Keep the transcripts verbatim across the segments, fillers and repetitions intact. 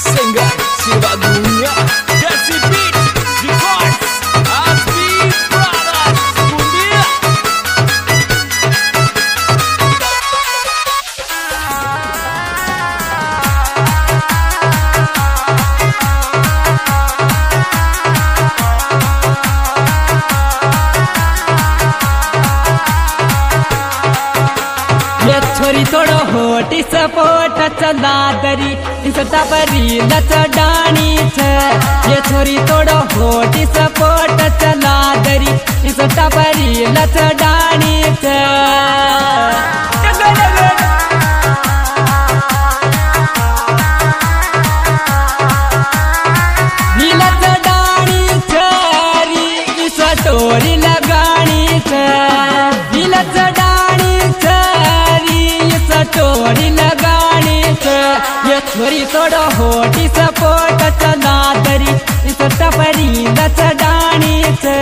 Singer Siva Dunia Desi Beat Records Asbi Brothers Dunia. ये छोरी थोडो होटी सपोट चला दरी इंस्टा परी लच डाणी छ ये छोरी थोडो होटी सपोट चला दरी इंस्टा परी लच डाणी छ लच डाणी छ री स्टोरी लगाणी छ लच डाणी छ स्टोरी लगानी छ ये छोरी थोड़ो होटी सपोट चला दरी इस टपरी लच डानी छ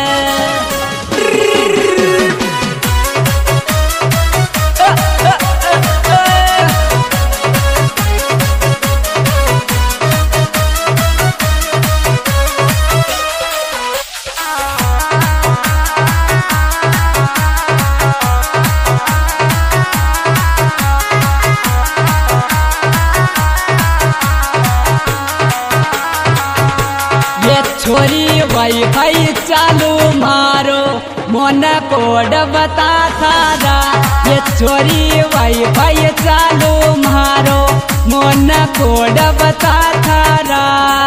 छोरी वाईफाई चालू मारो मोन कोड बता थारा ये छोरी वाईफाई चालू मारो मोन कोड बता थारा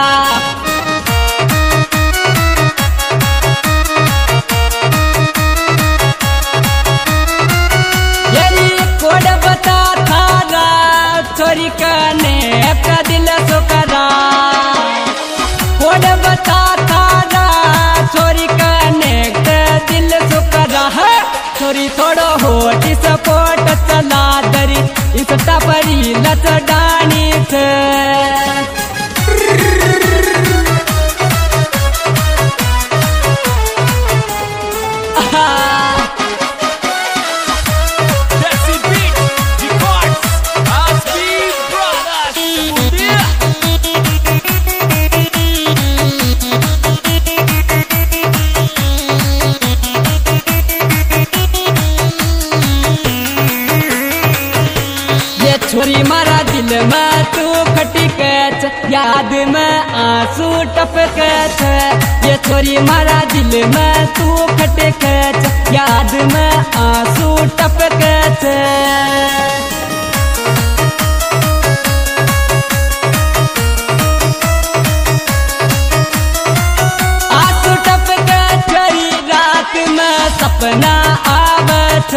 यही कोड बता थारा छोरी कने का दिल सुकरा कोड बता थारा छोरी कनेक्ट दिल सुकरा है छोरी थोड़ो होटी सपोर्ट चला दरी इस टपरी लच डानी थे Desi Beat Records Asbi Brothers Dunia. छोरी मारा दिल में तू खटिकच याद में आंसू टपकच ये छोरी मारा दिल में तू खटिकच याद में आंसू टपकच आंसू टपकच रात में सपना आवत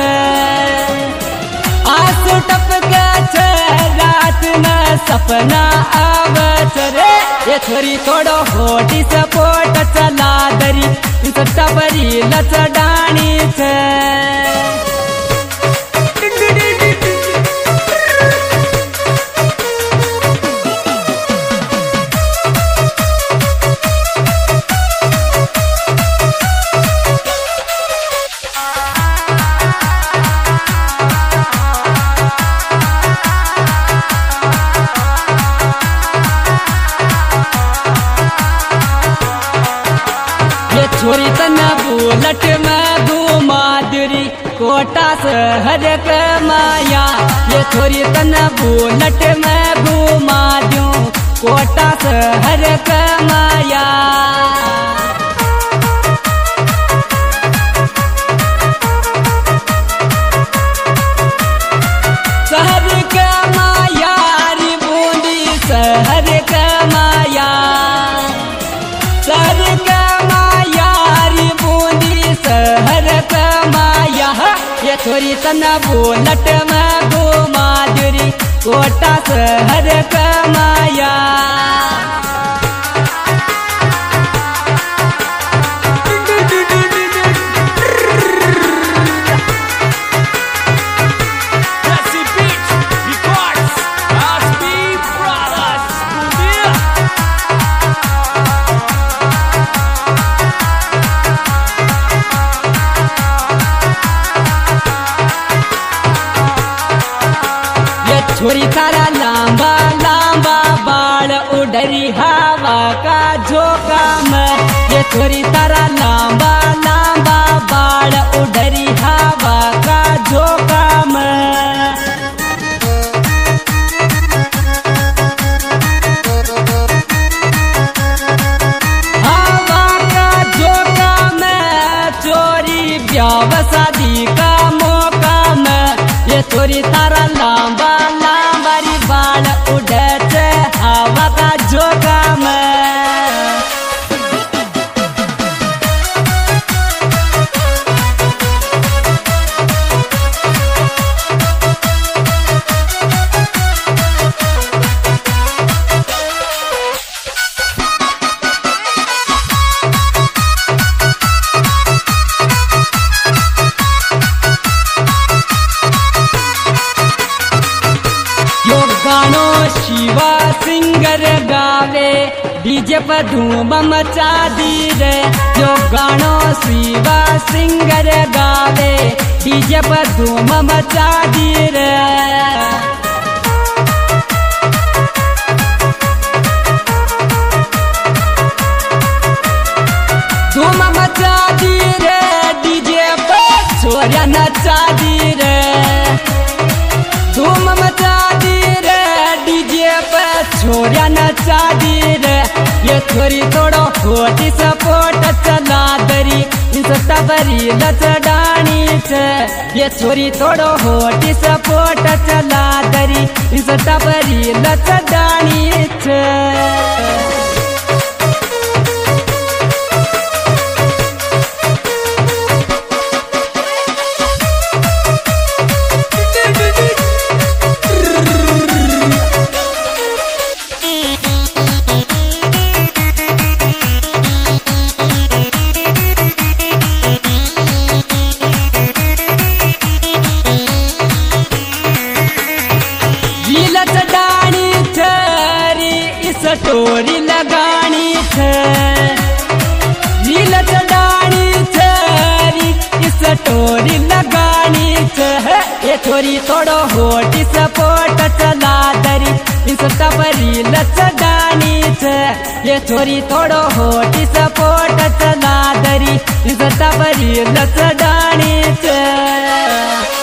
आंसू टपकच रात में सपना आवत रे ये छोरी थोड़ो होटी सपोट चला दरी इस टपरी लच डाणी छ छोरी तना बुलट में घुमा दरी कोटा शहर के माया ये छोरी तना बुलट में घुमा दूं कोटा शहर के माया शहर के माया री बूंदी शहर के माया शहर के शहर का माया ये छोरी तना बुलट में घुमा दरी कोटा शहर का माया Desi Beat Records Asbi Brothers Dunia. छोरी तारा लांबा लांबा बाळ उडरी हवा का झोका में ये छोरी तारा लांबा लांबा बाळ उडरी हवा का झोका में हवा का झोका में चोरी ब्याह शादी का मौका में ये छोरी तारा लांबा लांबा री बाळ उडते हवा का झोका में गानो शिवा सिंगर गावे डीजे पर धूम मचा दी रे जो गानो शिवा सिंगर गावे डीजे पर धूम मचा दी रे धूम मचा दी रे डीजे पर छोरिया नचा दी रे धूम मचा दी छोरिया नचा दी रे ये छोरी थोड़ो खोटी सपोर्ट चला दरी इंस्टा बरी लचडानी छे ये छोरी थोड़ो खोटी सपोर्ट चला दरी इंस्टा बरी लचडानी छे स्टोरी लगानी थे रील चढ़ानी थे इस स्टोरी लगानी थे ये छोरी थोड़ो होटी सपोर्ट चला दरी इंस्टा पर रील चढ़ानी थे ये छोरी थोड़ो होटी सपोर्ट चला दरी इंस्टा पर रील चढ़ानी थे